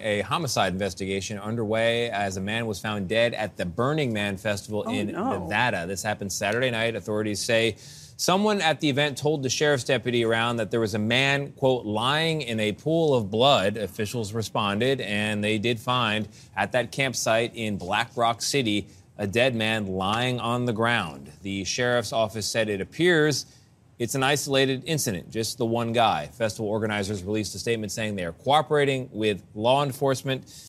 a homicide investigation underway as a man was found dead at the Burning Man Festival in Nevada. This happened Saturday night. Authorities say someone at the event told the sheriff's deputy around that there was a man, quote, lying in a pool of blood. Officials responded, and they did find at that campsite in Black Rock City a dead man lying on the ground. The sheriff's office said it appears it's an isolated incident, just the one guy. Festival organizers released a statement saying they are cooperating with law enforcement.